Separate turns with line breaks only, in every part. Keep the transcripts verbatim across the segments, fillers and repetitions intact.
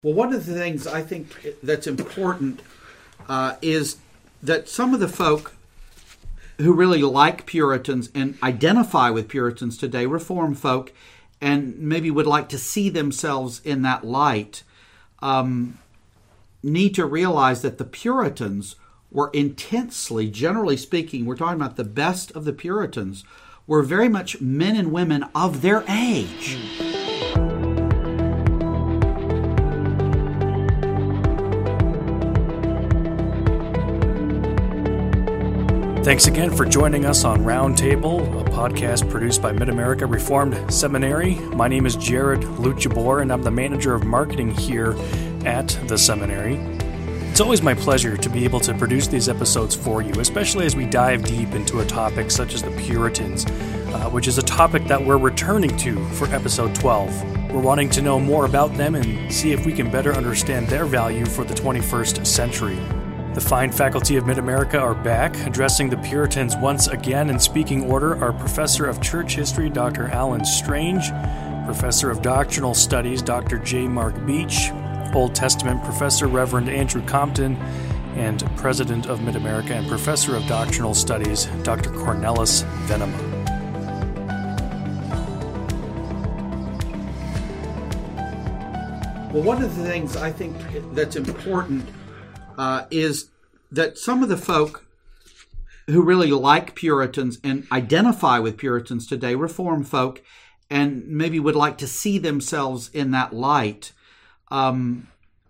Well, one of the things I think that's important uh, is that some of the folk who really like Puritans and identify with Puritans today, Reformed folk, and maybe would like to see themselves in that light, um, need to realize that the Puritans were intensely, generally speaking, we're talking about the best of the Puritans, were very much men and women of their age.
Thanks again for joining us on Roundtable, a podcast produced by Mid-America Reformed Seminary. My name is Jared Luchabor, and I'm the manager of marketing here at the seminary. It's always my pleasure to be able to produce these episodes for you, especially as we dive deep into a topic such as the Puritans, uh, which is a topic that we're returning to for episode twelve. We're wanting to know more about them and see if we can better understand their value for the twenty-first century. The fine faculty of Mid-America are back, addressing the Puritans once again. In speaking order are Professor of Church History, Doctor Alan Strange, Professor of Doctrinal Studies, Doctor J. Mark Beach, Old Testament Professor, Reverend Andrew Compton, and President of Mid-America and Professor of Doctrinal Studies, Doctor Cornelis Venema.
Well, one of the things I think that's important Uh, is that some of the folk who really like Puritans and identify with Puritans today, Reformed folk, and maybe would like to see themselves in that light, um,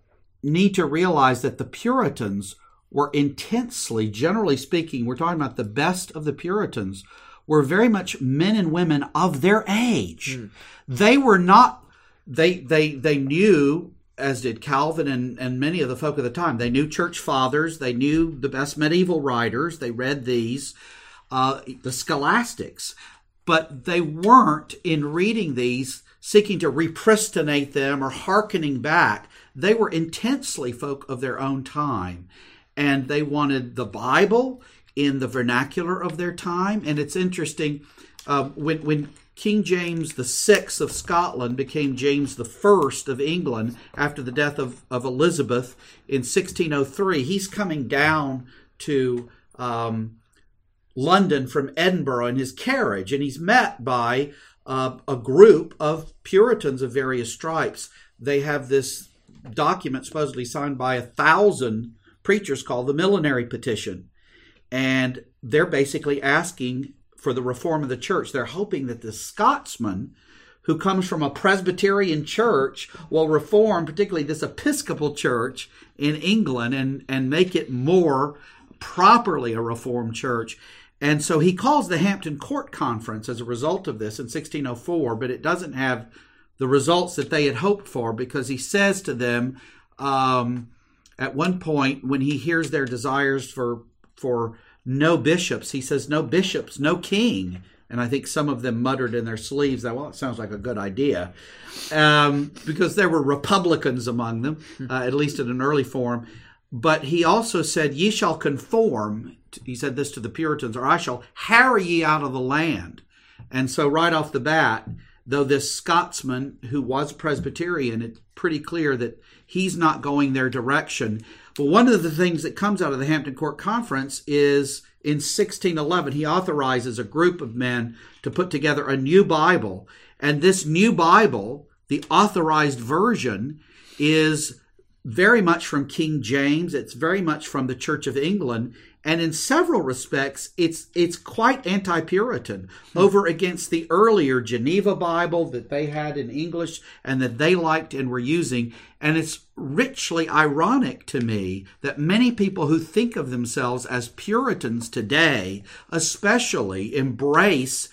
need to realize that the Puritans were intensely, generally speaking, we're talking about the best of the Puritans, were very much men and women of their age. Mm. They were not, they they they knew, as did Calvin and, and many of the folk of the time. They knew church fathers. They knew the best medieval writers. They read these, uh, the scholastics. But they weren't, in reading these, seeking to repristinate them or hearkening back. They were intensely folk of their own time. And they wanted the Bible in the vernacular of their time. And it's interesting, uh, when when King James the Sixth of Scotland became James the First of England after the death of, of Elizabeth in sixteen oh three. He's coming down to um, London from Edinburgh in his carriage, and he's met by uh, a group of Puritans of various stripes. They have this document supposedly signed by a thousand preachers called the Millenary Petition, and they're basically asking for the reform of the church. They're hoping that the Scotsman, who comes from a Presbyterian church, will reform, particularly this Episcopal church in England, and, and make it more properly a Reformed church. And so he calls the Hampton Court Conference as a result of this in sixteen oh four, but it doesn't have the results that they had hoped for, because he says to them um, at one point, when he hears their desires for for no bishops, he says, no bishops, no king. And I think some of them muttered in their sleeves that, well, it sounds like a good idea. Um, because there were Republicans among them, uh, at least in an early form. But he also said, ye shall conform, he said this to the Puritans, or I shall harry ye out of the land. And so right off the bat, though this Scotsman who was Presbyterian, it's pretty clear that he's not going their direction. But one of the things that comes out of the Hampton Court Conference is in sixteen eleven, he authorizes a group of men to put together a new Bible. And this new Bible, the authorized version, is very much from King James. It's very much from the Church of England. And in several respects, it's it's quite anti-Puritan over against the earlier Geneva Bible that they had in English and that they liked and were using. And it's richly ironic to me that many people who think of themselves as Puritans today especially embrace,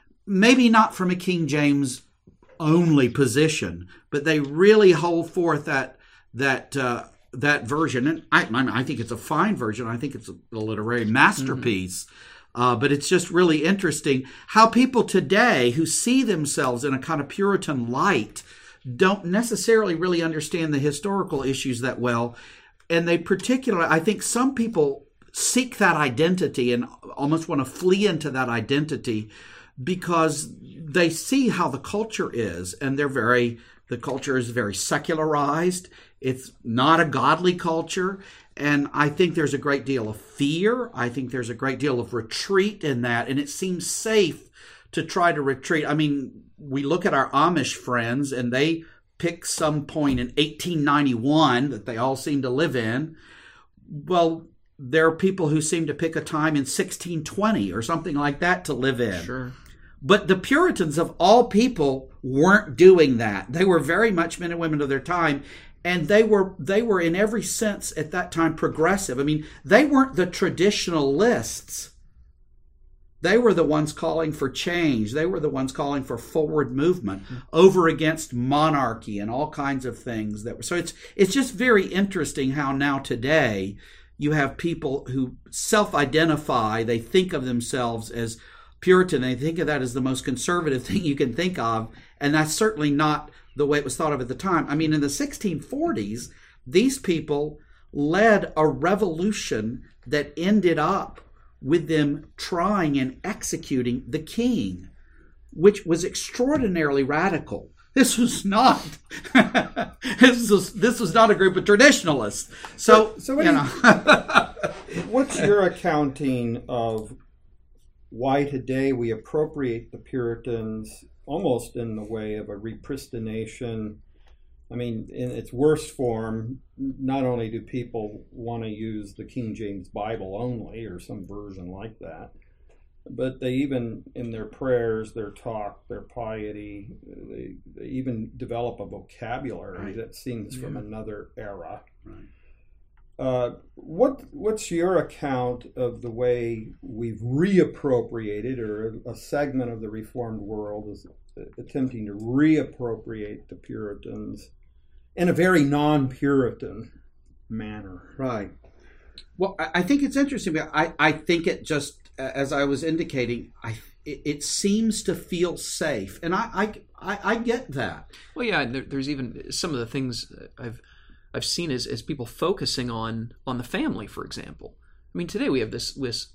maybe not from a King James only position, but they really hold forth that that uh, that version. And I, I think it's a fine version. I think it's a, a literary masterpiece. Mm-hmm. Uh, but it's just really interesting how people today who see themselves in a kind of Puritan light don't necessarily really understand the historical issues that well. And they particularly, I think some people seek that identity and almost want to flee into that identity because they see how the culture is, and they're very, the culture is very secularized. It's not a godly culture. And I think there's a great deal of fear. I think there's a great deal of retreat in that. And it seems safe to try to retreat. I mean, we look at our Amish friends and they pick some point in eighteen ninety-one that they all seem to live in. Well, there are people who seem to pick a time in sixteen twenty or something like that to live in.
Sure.
But the Puritans, of all people, weren't doing that. They were very much men and women of their time. And they were they were in every sense at that time progressive. I mean, they weren't the traditionalists. They were the ones calling for change. They were the ones calling for forward movement over against monarchy and all kinds of things. That were, so it's it's just very interesting how now today you have people who self-identify. They think of themselves as Puritan. They think of that as the most conservative thing you can think of. And that's certainly not the way it was thought of at the time. I mean, in the sixteen forties, these people led a revolution that ended up with them trying and executing the king, which was extraordinarily radical. This was not this was this was not a group of traditionalists. So,
so, so what
you
you,
know,
what's your accounting of why today we appropriate the Puritans almost in the way of a repristination? I mean, in its worst form, not only do people want to use the King James Bible only or some version like that, but they even, in their prayers, their talk, their piety, they, they even develop a vocabulary
Right.
that seems
Yeah.
from another era.
Right.
Uh, what what's your account of the way we've reappropriated, or a, a segment of the Reformed world is attempting to reappropriate the Puritans in a very non-Puritan manner?
Right. Well, I I think it's interesting. I, I think it just, as I was indicating, I it, it seems to feel safe, and I I, I, I get that.
Well, yeah, there, there's even some of the things I've I've seen as, as people focusing on on the family, for example. I mean, today we have this this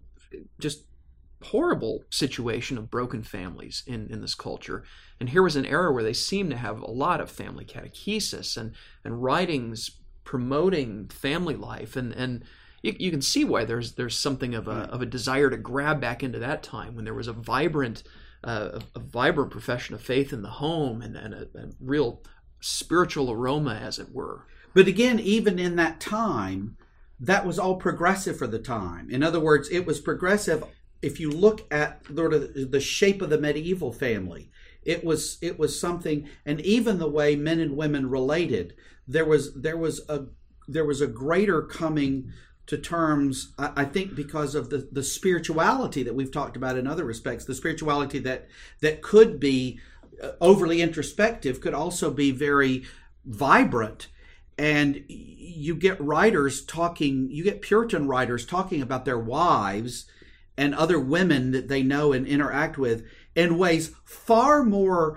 just horrible situation of broken families in, in this culture. And here was an era where they seemed to have a lot of family catechesis and, and writings promoting family life. And, and you, you can see why there's there's something of a of a desire to grab back into that time when there was a vibrant uh, a, a vibrant profession of faith in the home and, and a, a real spiritual aroma, as it were.
But again, even in that time, that was all progressive for the time. In other words, it was progressive. If you look at sort of the shape of the medieval family, it was it was something, and even the way men and women related, there was there was a there was a greater coming to terms, I, I think, because of the, the spirituality that we've talked about in other respects, the spirituality that that could be overly introspective, could also be very vibrant. And you get writers talking, you get Puritan writers talking about their wives and other women that they know and interact with in ways far more,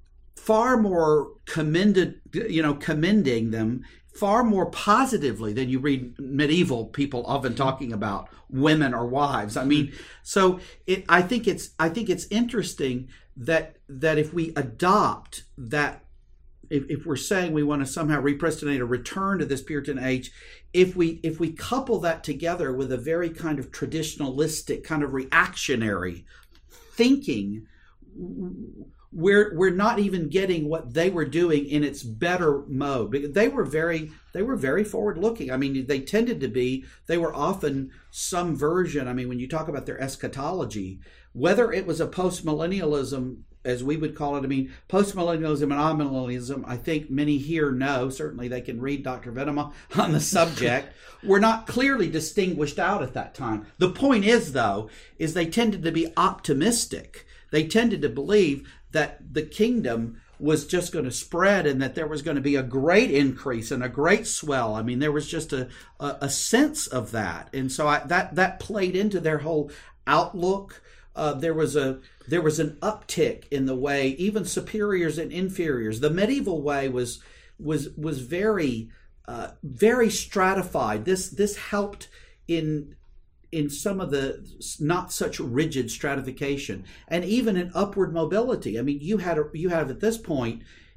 far more commended, you know, commending them far more positively than you read medieval people often talking about women or wives. I mean, so it, I think it's, I think it's interesting that that if we adopt that, if, if we're saying we want to somehow repristinate or return to this Puritan age, if we if we couple that together with a very kind of traditionalistic, kind of reactionary thinking, we're we're not even getting what they were doing in its better mode. Because they were very they were very forward looking. I mean, they tended to be. They were often some version. I mean, when you talk about their eschatology, whether it was a post-millennialism, as we would call it, I mean, post-millennialism and amillennialism, I think many here know, certainly they can read Doctor Venema on the subject, were not clearly distinguished out at that time. The point is, though, is they tended to be optimistic. They tended to believe that the kingdom was just going to spread and that there was going to be a great increase and a great swell. I mean, there was just a, a, a sense of that. And so I, that that played into their whole outlook. Uh, there was a there was an uptick in the way even superiors and inferiors. The medieval way was was was very uh, very stratified. This this helped in in some of the not such rigid stratification, and even in upward mobility. I mean, you had a, you have at this point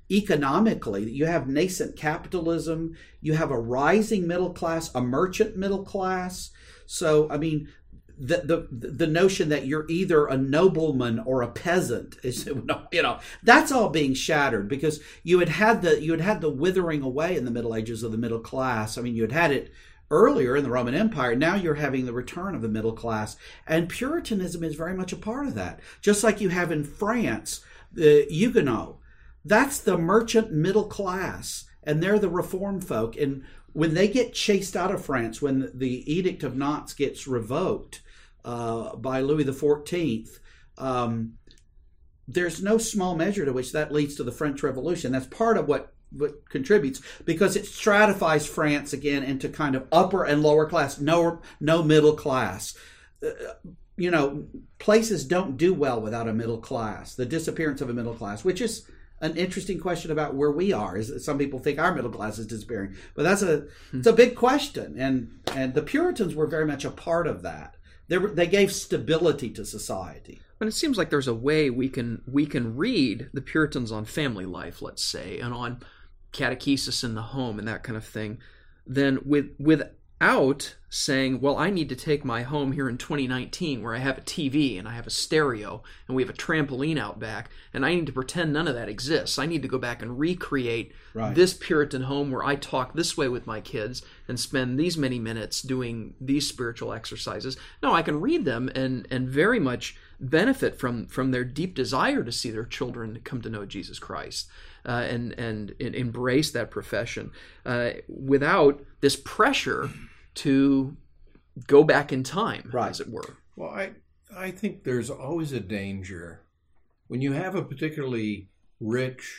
economically. You have nascent capitalism, you have a rising middle class, a merchant middle class. So, I mean, the the the notion that you're either a nobleman or a peasant is, you know, that's all being shattered, because you had had the you had had the withering away in the Middle Ages of the middle class. I mean, you had had it earlier in the Roman Empire. Now you're having the return of the middle class, and Puritanism is very much a part of that. Just like you have in France, the Huguenots, that's the merchant middle class, and they're the reformed folk. And when they get chased out of France, when the Edict of Nantes gets revoked uh, by Louis the fourteenth, um, there's no small measure to which that leads to the French Revolution. That's part of what, what contributes, because it stratifies France again into kind of upper and lower class, no, no middle class. Uh, you know, places don't do well without a middle class, the disappearance of a middle class, which is an interesting question about where we are. Is that some people think our middle class is disappearing, but that's a it's a big question, and and the Puritans were very much a part of that. They were, they gave stability to society.
But it seems like there's a way we can we can read the Puritans on family life, let's say, and on catechesis in the home and that kind of thing, then with without saying, well, I need to take my home here in twenty nineteen where I have a T V and I have a stereo and we have a trampoline out back, and I need to pretend none of that exists. I need to go back and recreate right. this Puritan home where I talk this way with my kids and spend these many minutes doing these spiritual exercises. No, I can read them and and very much benefit from from their deep desire to see their children come to know Jesus Christ uh, and, and and embrace that profession uh, without this pressure to go back in time, right. as it were.
Well, I I think there's always a danger when you have a particularly rich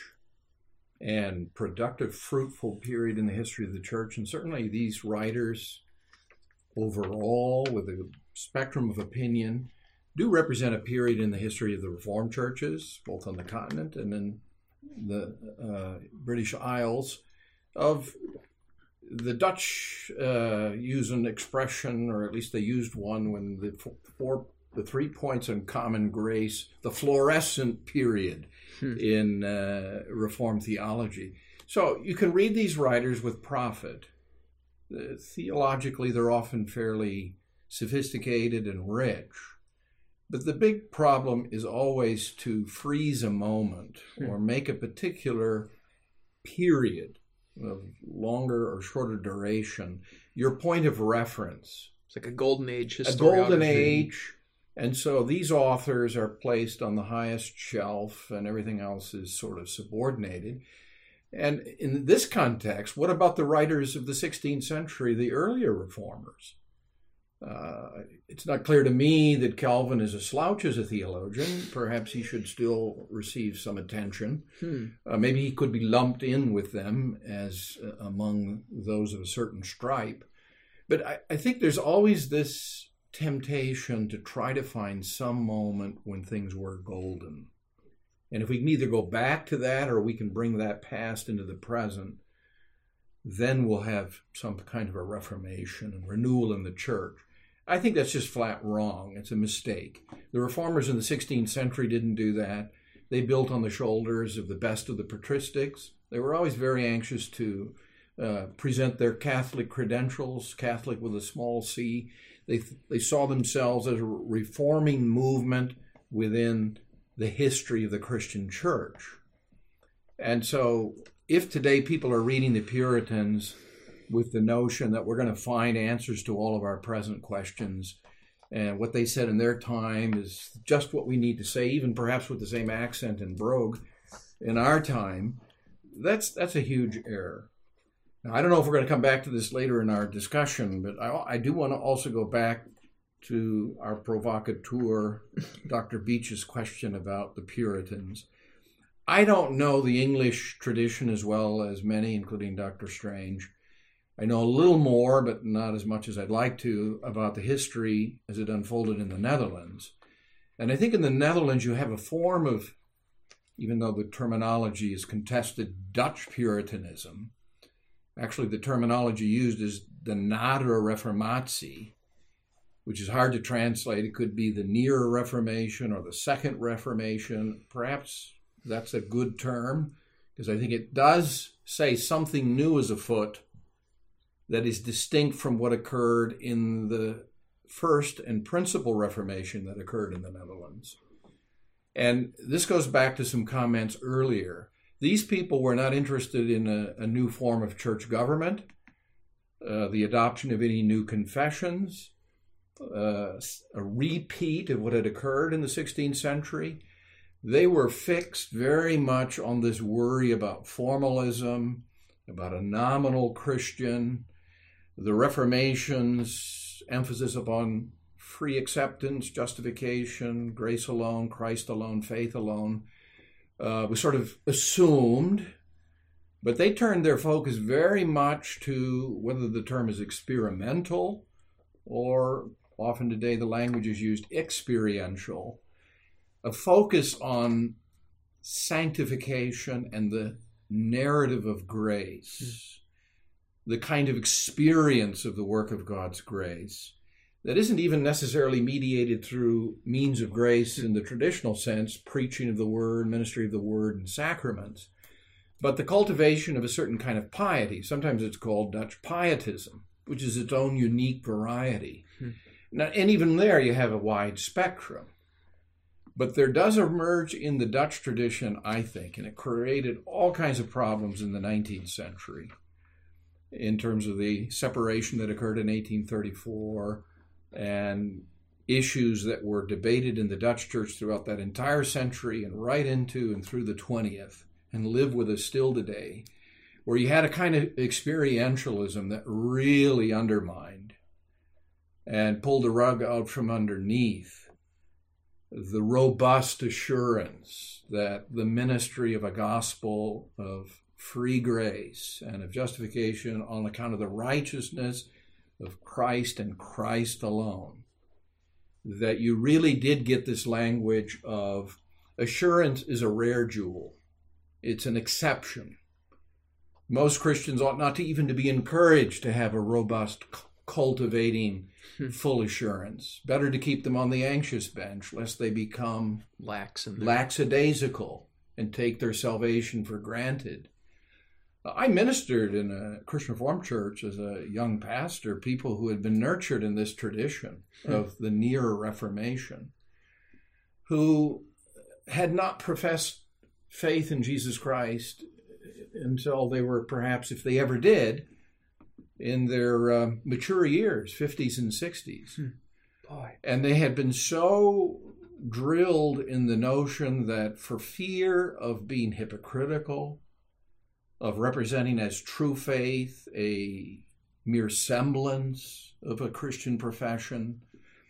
and productive, fruitful period in the history of the church, and certainly these writers overall, with a spectrum of opinion, do represent a period in the history of the Reformed churches, both on the continent and in the uh, British Isles, of the Dutch uh, use an expression, or at least they used one when the four, the three points on common grace, the fluorescent period hmm. in uh, Reformed theology. So you can read these writers with profit. Uh, theologically, they're often fairly sophisticated and rich. But the big problem is always to freeze a moment hmm. or make a particular period of longer or shorter duration your point of reference.
It's like a golden age historiography.
A golden age. And so these authors are placed on the highest shelf and everything else is sort of subordinated. And in this context, what about the writers of the sixteenth century, the earlier reformers? Uh, it's not clear to me that Calvin is a slouch as a theologian. Perhaps he should still receive some attention. Hmm. Uh, maybe he could be lumped in with them as uh, among those of a certain stripe. But I, I think there's always this temptation to try to find some moment when things were golden. And if we can either go back to that or we can bring that past into the present, then we'll have some kind of a reformation and renewal in the church. I think that's just flat wrong. It's a mistake. The reformers in the sixteenth century didn't do that. They built on the shoulders of the best of the patristics. They were always very anxious to uh, present their Catholic credentials, Catholic with a small c. They, they saw themselves as a reforming movement within the history of the Christian church. And so if today people are reading the Puritans with the notion that we're going to find answers to all of our present questions, and what they said in their time is just what we need to say, even perhaps with the same accent and brogue in our time, that's that's a huge error. Now, I don't know if we're going to come back to this later in our discussion, but I, I do want to also go back to our provocateur, Doctor Beach's question about the Puritans. I don't know the English tradition as well as many, including Doctor Strange. I know a little more, but not as much as I'd like to, about the history as it unfolded in the Netherlands. And I think in the Netherlands you have a form of, even though the terminology is contested, Dutch Puritanism. Actually, the terminology used is the Nadere Reformatie, which is hard to translate. It could be the Near Reformation or the Second Reformation. Perhaps that's a good term, because I think it does say something new is afoot that is distinct from what occurred in the first and principal Reformation that occurred in the Netherlands. And this goes back to some comments earlier. These people were not interested in a, a new form of church government, uh, the adoption of any new confessions, uh, a repeat of what had occurred in the sixteenth century. They were fixed very much on this worry about formalism, about a nominal Christian, the Reformation's emphasis upon free acceptance, justification, grace alone, Christ alone, faith alone, uh, was sort of assumed, but they turned their focus very much to whether the term is experimental or often today the language is used experiential, a focus on sanctification and the narrative of grace. Mm. The kind of experience of the work of God's grace that isn't even necessarily mediated through means of grace in the traditional sense, preaching of the word, ministry of the word, and sacraments, but the cultivation of a certain kind of piety. Sometimes it's called Dutch pietism, which is its own unique variety. Hmm. Now, and even there you have a wide spectrum. But there does emerge in the Dutch tradition, I think, and it created all kinds of problems in the nineteenth century, in terms of the separation that occurred in eighteen thirty-four and issues that were debated in the Dutch church throughout that entire century and right into and through the twentieth and live with us still today, where you had a kind of experientialism that really undermined and pulled the rug out from underneath the robust assurance that the ministry of a gospel of free grace and of justification on account of the righteousness of Christ and Christ alone, that you really did get this language of assurance is a rare jewel. It's an exception. Most Christians ought not to even to be encouraged to have a robust, cultivating, full assurance. Better to keep them on the anxious bench, lest they become
lax and
lackadaisical and take their salvation for granted. I ministered in a Christian Reformed church as a young pastor, people who had been nurtured in this tradition of the near Reformation, who had not professed faith in Jesus Christ until they were perhaps, if they ever did, in their uh, mature years, fifties and sixties. Hmm. Boy. And they had been so drilled in the notion that for fear of being hypocritical, of representing as true faith a mere semblance of a Christian profession,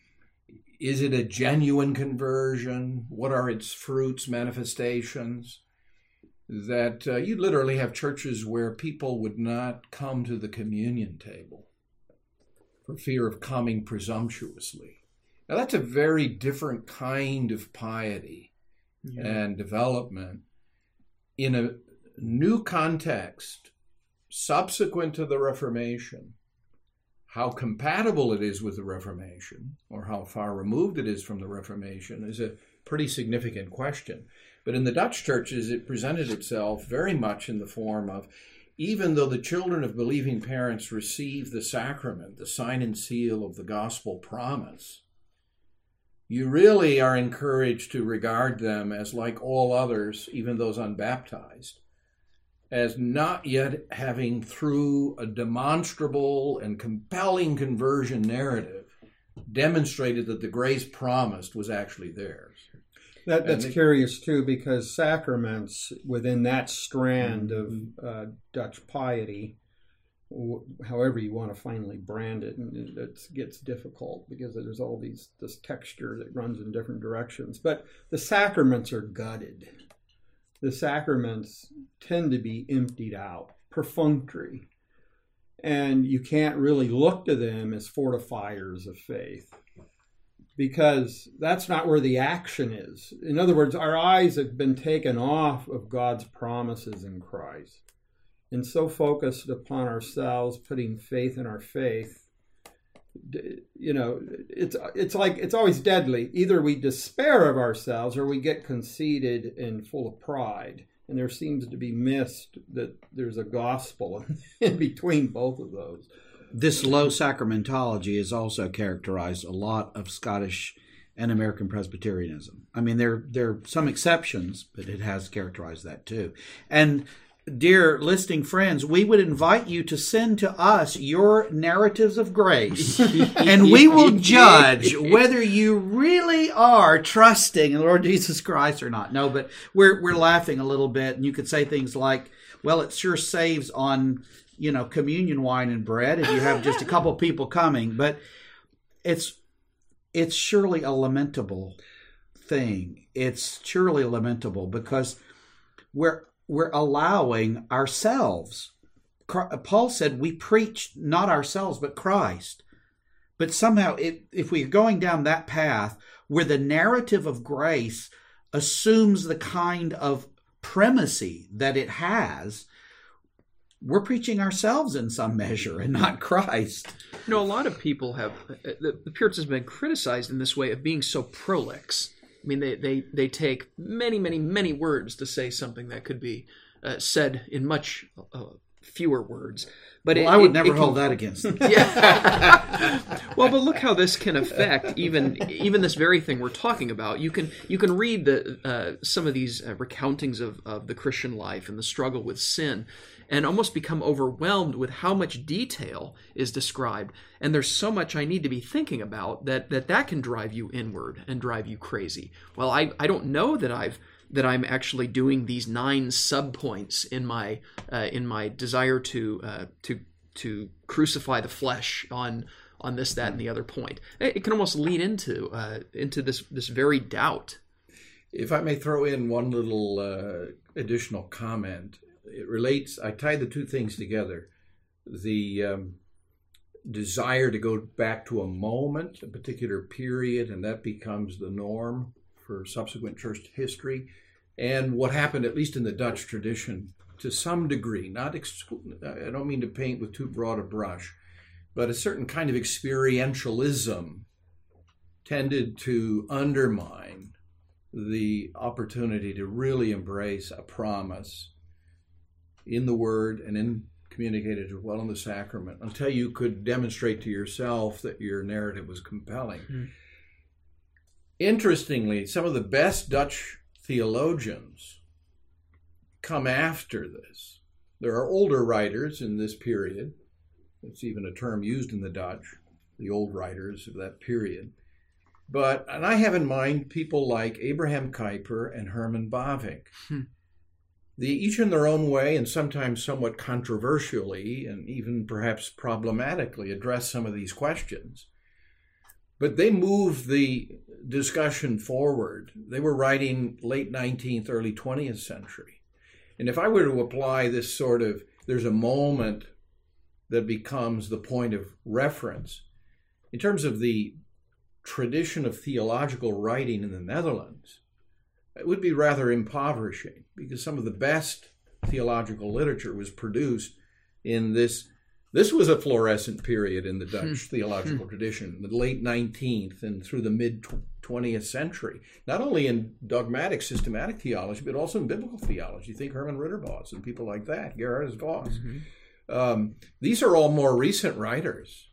is it a genuine conversion? What are its fruits, manifestations? That uh, you literally have churches where people would not come to the communion table for fear of coming presumptuously. Now that's a very different kind of piety yeah. and development in a new context subsequent to the Reformation. How compatible it is with the Reformation, or how far removed it is from the Reformation, is a pretty significant question. But in the Dutch churches, it presented itself very much in the form of, even though the children of believing parents receive the sacrament, the sign and seal of the gospel promise, you really are encouraged to regard them as, like all others, even those unbaptized, as not yet having, through a demonstrable and compelling conversion narrative, demonstrated that the grace promised was actually theirs.
That, that's they, curious, too, because sacraments within that strand mm-hmm. of uh, Dutch piety, w- however you want to finally brand it, and it gets difficult because there's all these this texture that runs in different directions. But the sacraments are gutted. The sacraments tend to be emptied out, perfunctory, and you can't really look to them as fortifiers of faith, because that's not where the action is. In other words, our eyes have been taken off of God's promises in Christ, and so focused upon ourselves, putting faith in our faith. You know, it's it's like it's always deadly. Either we despair of ourselves or we get conceited and full of pride. And there seems to be missed that there's a gospel in between both of those.
This low sacramentology has also characterized a lot of Scottish and American Presbyterianism. I mean, there, there are some exceptions, but it has characterized that too. And dear listening friends, we would invite you to send to us your narratives of grace, and we will judge whether you really are trusting in the Lord Jesus Christ or not. No, but we're we're laughing a little bit, and you could say things like, well, it sure saves on, you know, communion wine and bread if you have just a couple people coming, but it's it's surely a lamentable thing. It's surely lamentable because we're we're allowing ourselves. Paul said we preach not ourselves but Christ. But somehow, it, if we're going down that path where the narrative of grace assumes the kind of primacy that it has, we're preaching ourselves in some measure and not Christ.
You know, a lot of people have, the, the Puritans have been criticized in this way of being so prolix. I mean, they, they, they take many, many, many words to say something that could be uh, said in much uh, fewer words. But
well,
it,
I would
it,
never
it
hold
can,
that against them.
Yeah. Well, but look how this can affect even even this very thing we're talking about. You can you can read the uh, some of these uh, recountings of, of the Christian life and the struggle with sin, and almost become overwhelmed with how much detail is described. And there's so much I need to be thinking about that that, that can drive you inward and drive you crazy. Well, I, I don't know that I've that I'm actually doing these nine subpoints in my uh, in my desire to uh, to to crucify the flesh on on this, that, and the other point. It, it can almost lead into uh, into this this very doubt.
If I may throw in one little uh, additional comment, it relates. I tie the two things together: the um, desire to go back to a moment, a particular period, and that becomes the norm for subsequent church history, and what happened, at least in the Dutch tradition, to some degree, not exclu- I don't mean to paint with too broad a brush, but a certain kind of experientialism tended to undermine the opportunity to really embrace a promise in the Word and in communicated as well in the sacrament until you could demonstrate to yourself that your narrative was compelling. Mm-hmm. Interestingly, some of the best Dutch theologians come after this. There are older writers in this period. It's even a term used in the Dutch, the old writers of that period. But, and I have in mind people like Abraham Kuyper and Herman Bavinck. Hmm. They each in their own way and sometimes somewhat controversially and even perhaps problematically address some of these questions. But they moved the discussion forward. They were writing late nineteenth, early twentieth century. And if I were to apply this sort of, there's a moment that becomes the point of reference, in terms of the tradition of theological writing in the Netherlands, it would be rather impoverishing because some of the best theological literature was produced in this. This was a florescent period in the Dutch hmm. theological hmm. tradition, the late nineteenth and through the mid-twentieth century, not only in dogmatic, systematic theology, but also in biblical theology. Think Herman Ridderbos and people like that, Gerhardus Voss. Mm-hmm. Um, these are all more recent writers,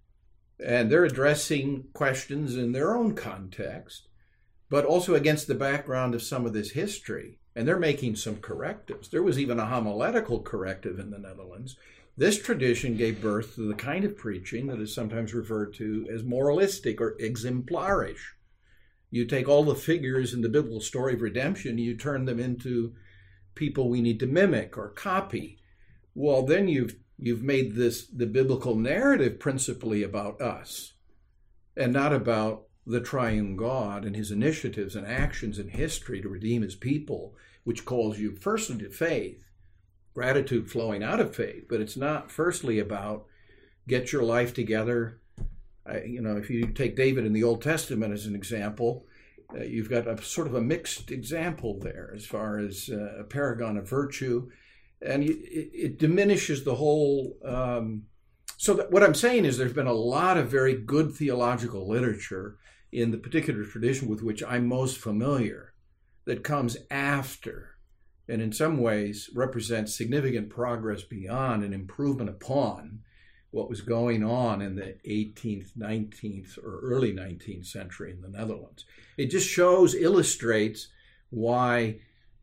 and they're addressing questions in their own context, but also against the background of some of this history, and they're making some correctives. There was even a homiletical corrective in the Netherlands. This tradition gave birth to the kind of preaching that is sometimes referred to as moralistic or exemplarish. You take all the figures in the biblical story of redemption, you turn them into people we need to mimic or copy. Well, then you've you've made this the biblical narrative principally about us and not about the triune God and his initiatives and actions in history to redeem his people, which calls you firstly to faith, gratitude flowing out of faith, but it's not firstly about get your life together. I, you know, if you take David in the Old Testament as an example, uh, you've got a sort of a mixed example there as far as uh, a paragon of virtue, and it, it diminishes the whole. Um, so that what I'm saying is there's been a lot of very good theological literature in the particular tradition with which I'm most familiar that comes after. and in some ways represents significant progress beyond and improvement upon what was going on in the eighteenth, nineteenth, or early nineteenth century in the Netherlands. It just shows, illustrates why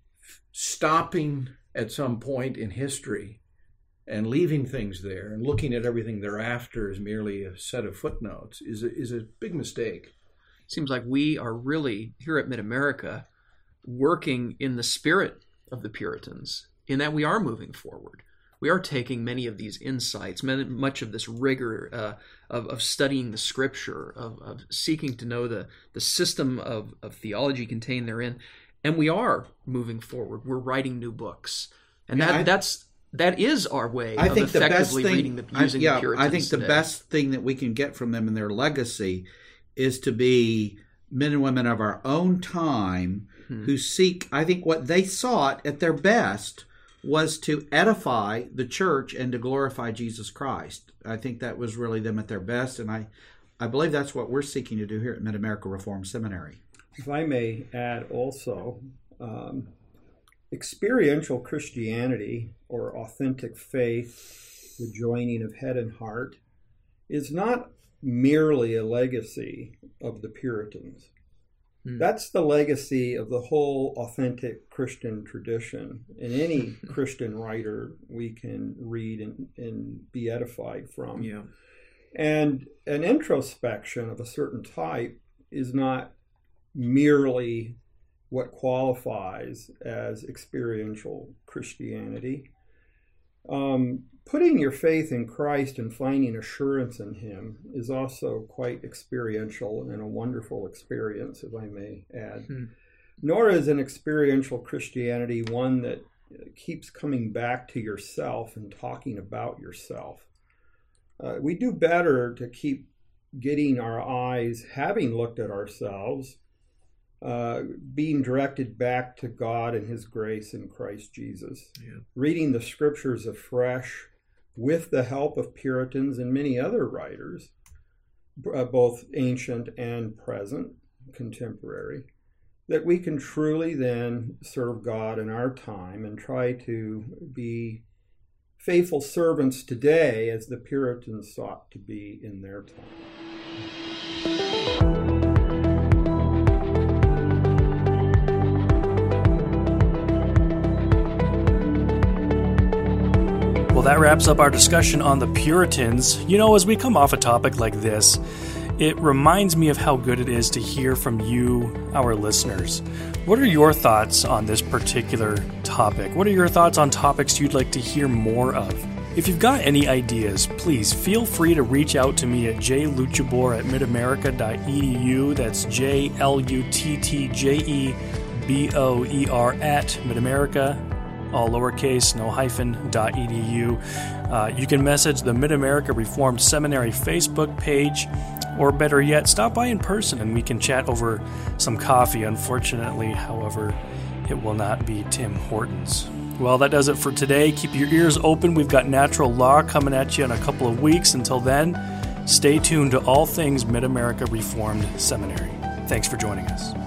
stopping at some point in history and leaving things there and looking at everything thereafter as merely a set of footnotes is a, is a big mistake.
Seems like we are really, here at Mid-America, working in the spirit of the Puritans, in that we are moving forward. We are taking many of these insights, much of this rigor uh, of, of studying the Scripture, of, of seeking to know the, the system of, of theology contained therein, and we are moving forward. We're writing new books, and that
Yeah, I-
that's that is our way
I
of
think the best
effectively
thing,
reading the
I,
using
yeah,
the Puritans
I think the
today.
best thing that we can get from them and their legacy is to be men and women of our own time
Hmm.
who seek. I think what they sought at their best was to edify the church and to glorify Jesus Christ. I think that was really them at their best, and I, I believe that's what we're seeking to do here at Mid-America Reformed Seminary.
If I may add also, um, experiential Christianity, or authentic faith, the joining of head and heart, is not merely a legacy of the Puritans.
Hmm.
That's the legacy of the whole authentic Christian tradition. And any Christian writer we can read and, and be edified from.
Yeah.
And an introspection of a certain type is not merely what qualifies as experiential Christianity. Um, putting your faith in Christ and finding assurance in Him is also quite experiential and a wonderful experience, if I may add.
Hmm.
Nor is an experiential Christianity one that keeps coming back to yourself and talking about yourself. Uh, we do better to keep getting our eyes, having looked at ourselves, uh, being directed back to God and His grace in Christ Jesus.
Yeah.
Reading the Scriptures afresh with the help of Puritans and many other writers, uh, both ancient and present, contemporary, that we can truly then serve God in our time and try to be faithful servants today as the Puritans sought to be in their time.
Well, that wraps up our discussion on the Puritans. You know, as we come off a topic like this, it reminds me of how good it is to hear from you, our listeners. What are your thoughts on this particular topic? What are your thoughts on topics you'd like to hear more of? If you've got any ideas, please feel free to reach out to me at j lucheboer at midamerica dot e d u. That's J L U T T J E B O E R at midamerica, all lowercase, no hyphen, dot E D U. Uh, you can message the Mid-America Reformed Seminary Facebook page, or better yet, stop by in person and we can chat over some coffee. Unfortunately, however, it will not be Tim Hortons. Well, that does it for today. Keep your ears open. We've got Natural Law coming at you in a couple of weeks. Until then, stay tuned to all things Mid-America Reformed Seminary. Thanks for joining us.